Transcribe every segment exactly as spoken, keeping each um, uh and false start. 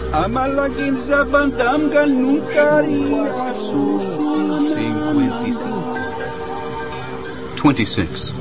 Ang malaking sa bandam ka nunca rin Twenty-six.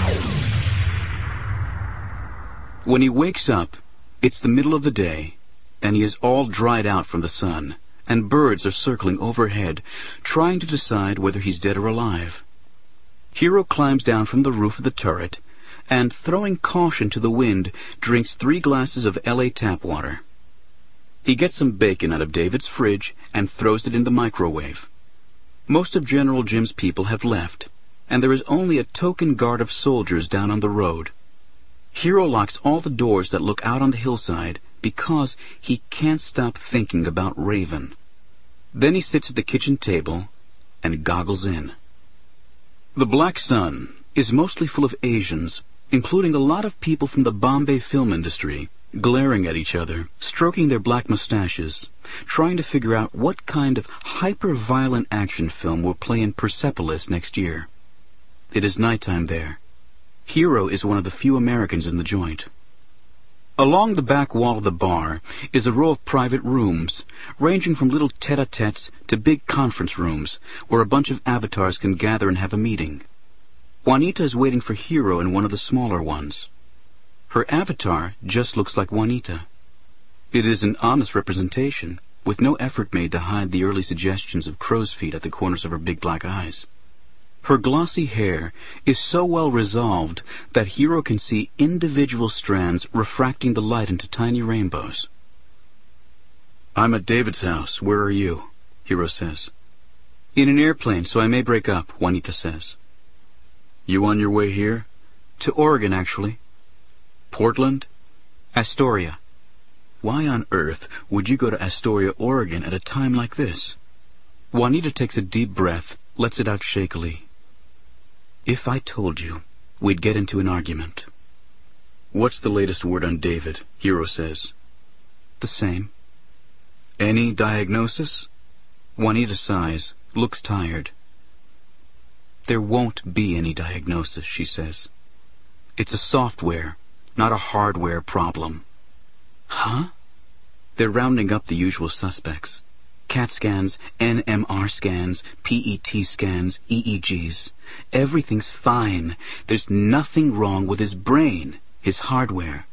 When he wakes up, it's the middle of the day, and he is all dried out from the sun, and birds are circling overhead, trying to decide whether he's dead or alive. Hero climbs down from the roof of the turret, and, throwing caution to the wind, drinks three glasses of L A tap water. He gets some bacon out of David's fridge and throws it in the microwave. Most of General Jim's people have left, and there is only a token guard of soldiers down on the road. Hero locks all the doors that look out on the hillside because he can't stop thinking about Raven. Then he sits at the kitchen table and goggles in. The Black Sun is mostly full of Asians, including a lot of people from the Bombay film industry, glaring at each other, stroking their black mustaches, trying to figure out what kind of hyper-violent action film will play in Persepolis next year. It is nighttime there. Hero is one of the few Americans in the joint. Along the back wall of the bar is a row of private rooms, ranging from little tete-a-tetes to big conference rooms, where a bunch of avatars can gather and have a meeting. Juanita is waiting for Hero in one of the smaller ones. Her avatar just looks like Juanita. It is an honest representation, with no effort made to hide the early suggestions of crow's feet at the corners of her big black eyes. Her glossy hair is so well resolved that Hero can see individual strands refracting the light into tiny rainbows. "I'm at David's house. Where are you?" Hero says. "In an airplane, so I may break up," Juanita says. "You on your way here?" "To Oregon, actually." "Portland?" "Astoria." "Why on earth would you go to Astoria, Oregon at a time like this?" Juanita takes a deep breath, lets it out shakily. "If I told you, we'd get into an argument." "What's the latest word on David?" Hero says. "The same." "Any diagnosis?" Juanita sighs, looks tired. "There won't be any diagnosis," she says. "It's a software, not a hardware problem." "Huh?" They're rounding up the usual suspects. CAT scans, N M R scans, P E T scans, E E Gs. Everything's fine. There's nothing wrong with his brain, his hardware.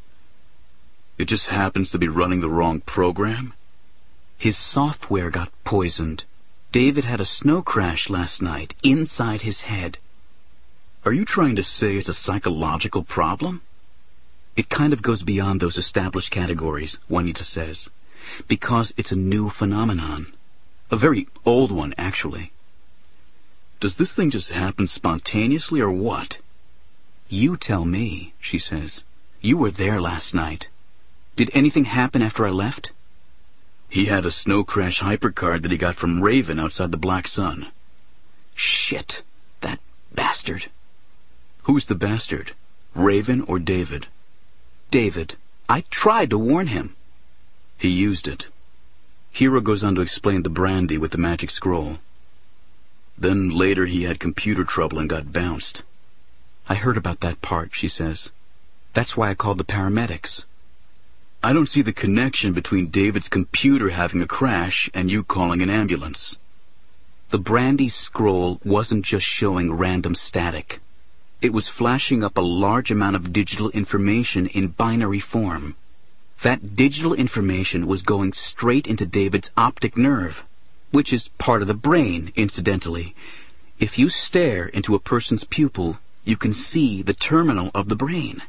"It just happens to be running the wrong program?" "His software got poisoned. David had a snow crash last night inside his head." "Are you trying to say it's a psychological problem?" "It kind of goes beyond those established categories," Juanita says, "because it's a new phenomenon. A very old one, actually." "Does this thing just happen spontaneously or what?" "You tell me," she says. "You were there last night. Did anything happen after I left?" "He had a snow crash hypercard that he got from Raven outside the Black Sun." "Shit, that bastard." "Who's the bastard? Raven or David?" "David. I tried to warn him." "He used it." Hero goes on to explain the brandy with the magic scroll. "Then later he had computer trouble and got bounced." "I heard about that part," she says. "That's why I called the paramedics." "I don't see the connection between David's computer having a crash and you calling an ambulance." The brandy scroll wasn't just showing random static. It was flashing up a large amount of digital information in binary form. That digital information was going straight into David's optic nerve, which is part of the brain, incidentally. If you stare into a person's pupil, you can see the terminal of the brain.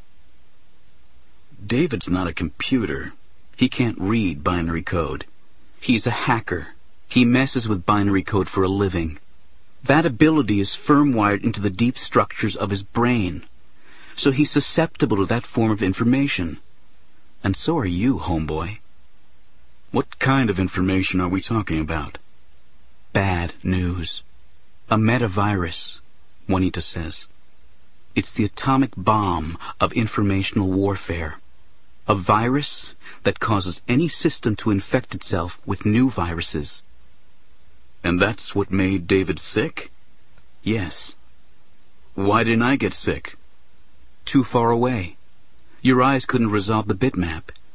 "David's not a computer. He can't read binary code. He's a hacker. He messes with binary code for a living. That ability is firm-wired into the deep structures of his brain. So he's susceptible to that form of information. And so are you, homeboy." "What kind of information are we talking about?" "Bad news. A metavirus," Juanita says. "It's the atomic bomb of informational warfare. A virus that causes any system to infect itself with new viruses." "And that's what made David sick?" "Yes." "Why didn't I get sick?" "Too far away. Your eyes couldn't resolve the bitmap.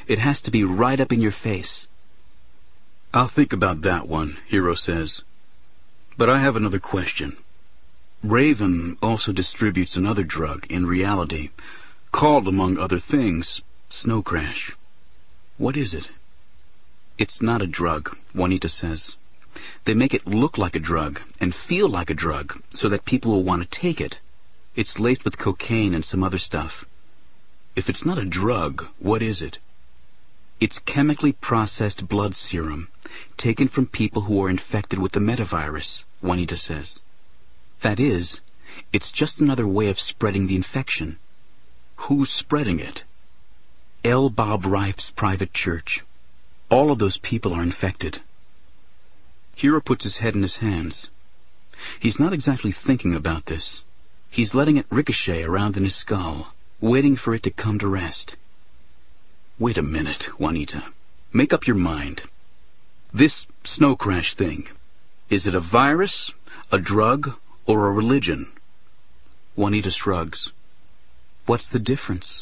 It has to be right up in your face. I'll think about that one, Hero says. But I have another question. Raven also distributes another drug in reality, called, among other things, Snow Crash. What is it? It's not a drug, Juanita says. They make it look like a drug and feel like a drug so that people will want to take it. It's laced with cocaine and some other stuff. If it's not a drug, what is it? It's chemically processed blood serum taken from people who are infected with the metavirus, Juanita says. That is, it's just another way of spreading the infection. Who's spreading it? L. Bob Reif's private church. All of those people are infected. Hero puts his head in his hands. He's not exactly thinking about this. He's letting it ricochet around in his skull, waiting for it to come to rest. Wait a minute, Juanita. Make up your mind. This Snow Crash thing, is it a virus, a drug, or a religion? Juanita shrugs. What's the difference?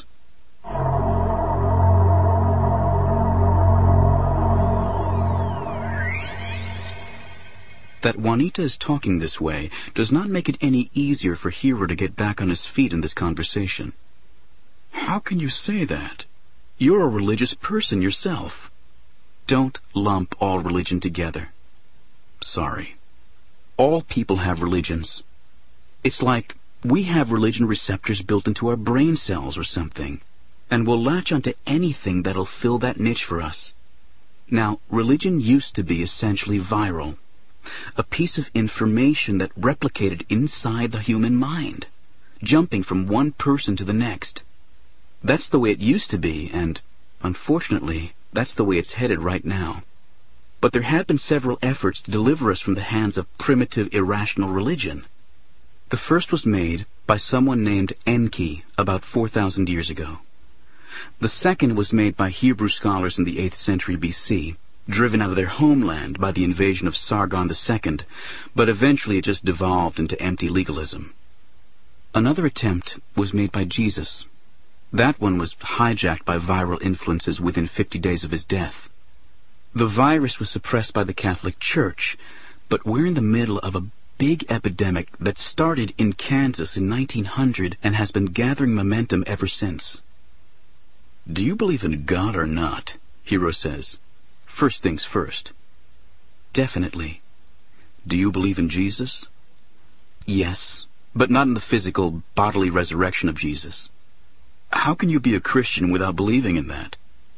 That Juanita is talking this way does not make it any easier for Hero to get back on his feet in this conversation. How can you say that? You're a religious person yourself. Don't lump all religion together. Sorry. All people have religions. It's like we have religion receptors built into our brain cells or something, and we'll latch onto anything that'll fill that niche for us. Now, religion used to be essentially viral. A piece of information that replicated inside the human mind, jumping from one person to the next. That's the way it used to be, and, unfortunately, that's the way it's headed right now. But there have been several efforts to deliver us from the hands of primitive, irrational religion. The first was made by someone named Enki about four thousand years ago. The second was made by Hebrew scholars in the eighth century B C, driven out of their homeland by the invasion of Sargon the Second, but eventually it just devolved into empty legalism. Another attempt was made by Jesus. That one was hijacked by viral influences within fifty days of his death. The virus was suppressed by the Catholic Church, but we're in the middle of a big epidemic that started in Kansas in nineteen hundred and has been gathering momentum ever since. Do you believe in God or not? Hero says. First things first. Definitely. Do you believe in Jesus? Yes, but not in the physical, bodily resurrection of Jesus. How can you be a Christian without believing in that?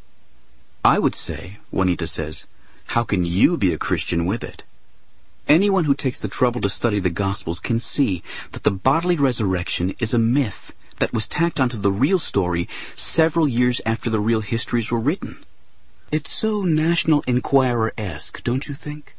I would say, Juanita says, how can you be a Christian with it? Anyone who takes the trouble to study the Gospels can see that the bodily resurrection is a myth that was tacked onto the real story several years after the real histories were written. It's so National Enquirer-esque, don't you think?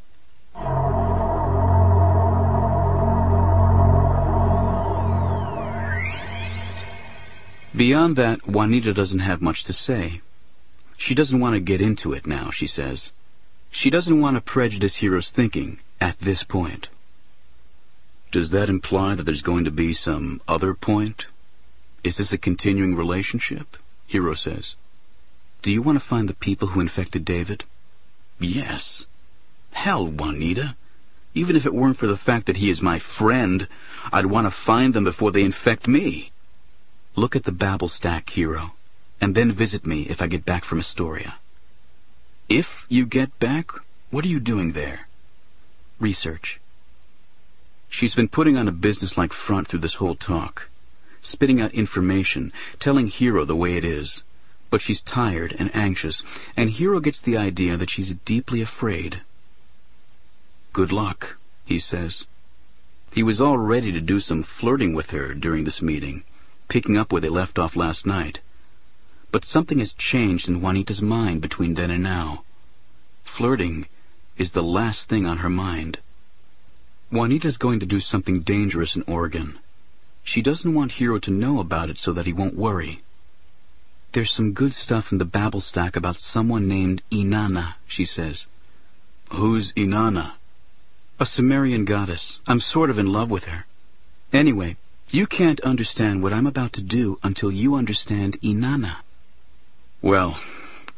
Beyond that, Juanita doesn't have much to say. She doesn't want to get into it now, she says. She doesn't want to prejudice Hero's thinking at this point. Does that imply that there's going to be some other point? Is this a continuing relationship? Hero says. Do you want to find the people who infected David? Yes. Hell, Juanita. Even if it weren't for the fact that he is my friend, I'd want to find them before they infect me. Look at the Babel stack, Hero, and then visit me if I get back from Astoria. If you get back, what are you doing there? Research. She's been putting on a businesslike front through this whole talk, spitting out information, telling Hero the way it is. But she's tired and anxious, and Hero gets the idea that she's deeply afraid. Good luck, he says. He was all ready to do some flirting with her during this meeting, picking up where they left off last night. But something has changed in Juanita's mind between then and now. Flirting is the last thing on her mind. Juanita's going to do something dangerous in Oregon. She doesn't want Hero to know about it so that he won't worry. There's some good stuff in the Babel stack about someone named Inanna, she says. Who's Inanna? A Sumerian goddess. I'm sort of in love with her. Anyway, you can't understand what I'm about to do until you understand Inanna. Well,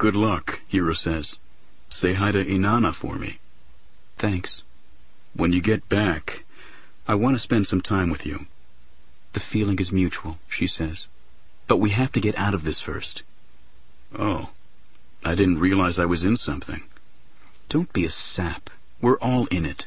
Good luck, Hiro says. Say hi to Inanna for me. Thanks. When you get back, I want to spend some time with you. The feeling is mutual, she says. But we have to get out of this first. Oh, I didn't realize I was in something. Don't be a sap. We're all in it.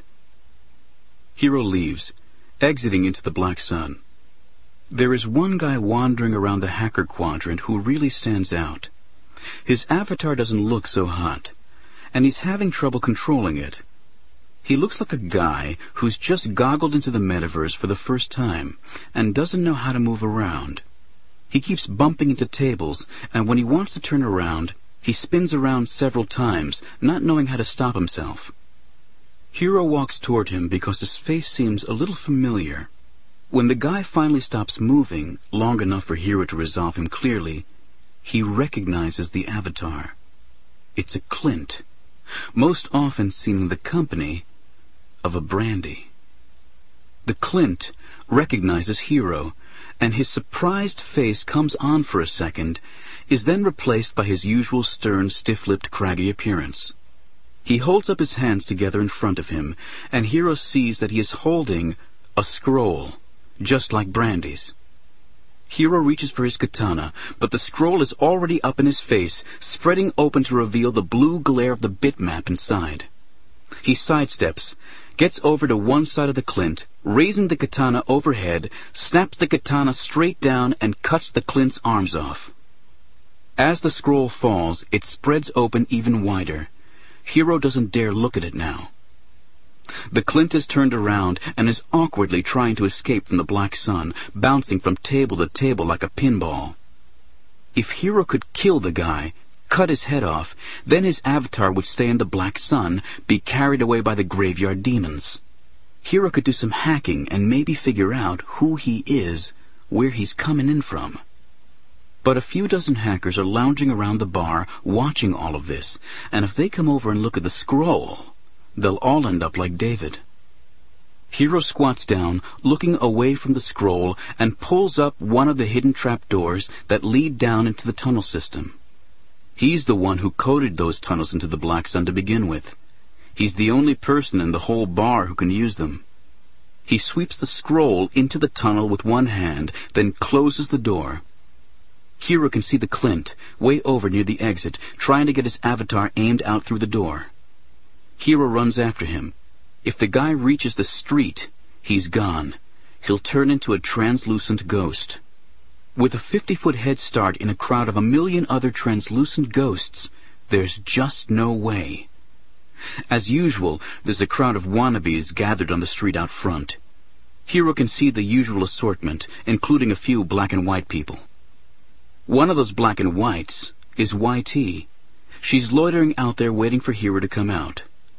Hiro leaves, exiting into the black sun. There is one guy wandering around the hacker quadrant who really stands out. His avatar doesn't look so hot, and he's having trouble controlling it. He looks like a guy who's just goggled into the metaverse for the first time and doesn't know how to move around. He keeps bumping into tables, and when he wants to turn around, he spins around several times, not knowing how to stop himself. Hiro walks toward him because his face seems a little familiar. When the guy finally stops moving, long enough for Hiro to resolve him clearly, he recognizes the avatar. It's a Clint, most often seen in the company of a Brandy. The Clint recognizes Hiro, and his surprised face comes on for a second, is then replaced by his usual stern, stiff-lipped, craggy appearance. He holds up his hands together in front of him, and Hiro sees that he is holding a scroll, just like Brandy's. Hiro reaches for his katana, but the scroll is already up in his face, spreading open to reveal the blue glare of the bitmap inside. He sidesteps, gets over to one side of the Clint, raising the katana overhead, snaps the katana straight down, and cuts the Clint's arms off. As the scroll falls, it spreads open even wider. Hiro doesn't dare look at it now. The Clint is turned around and is awkwardly trying to escape from the black sun, bouncing from table to table like a pinball. If Hiro could kill the guy, cut his head off, then his avatar would stay in the black sun, be carried away by the graveyard demons. Hiro could do some hacking and maybe figure out who he is, where he's coming in from. But a few dozen hackers are lounging around the bar, watching all of this, and if they come over and look at the scroll, they'll all end up like David. Hiro squats down, looking away from the scroll, and pulls up one of the hidden trapdoors that lead down into the tunnel system. He's the one who coded those tunnels into the black sun to begin with. He's the only person in the whole bar who can use them. He sweeps the scroll into the tunnel with one hand, then closes the door. Hiro can see the Clint, way over near the exit, trying to get his avatar aimed out through the door. Hiro runs after him. If the guy reaches the street, he's gone. He'll turn into a translucent ghost. With a fifty-foot head start in a crowd of a million other translucent ghosts, there's just no way. As usual, there's a crowd of wannabes gathered on the street out front. Hiro can see the usual assortment, including a few black and white people. One of those black and whites is Y T. She's loitering out there waiting for Hiro to come out.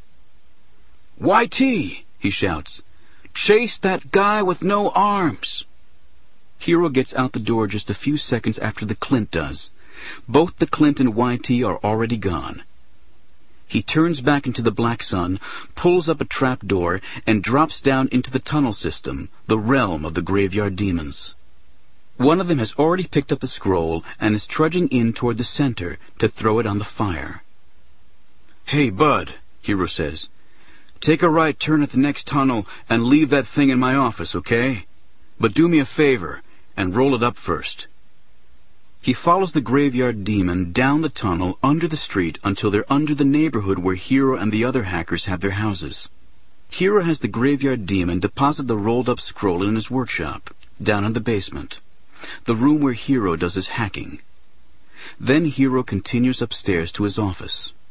Y T, he shouts. Chase that guy with no arms. Hiro gets out the door just a few seconds after the Clint does. Both the Clint and Y T are already gone. He turns back into the black sun, pulls up a trap door, and drops down into the tunnel system, the realm of the graveyard demons. One of them has already picked up the scroll and is trudging in toward the center to throw it on the fire. Hey, bud, Hiro says. Take a right turn at the next tunnel and leave that thing in my office, okay? But do me a favor and roll it up first. He follows the graveyard demon down the tunnel under the street until they're under the neighborhood where Hiro and the other hackers have their houses. Hiro has the graveyard demon deposit the rolled-up scroll in his workshop, down in the basement, the room where Hiro does his hacking. Then Hiro continues upstairs to his office.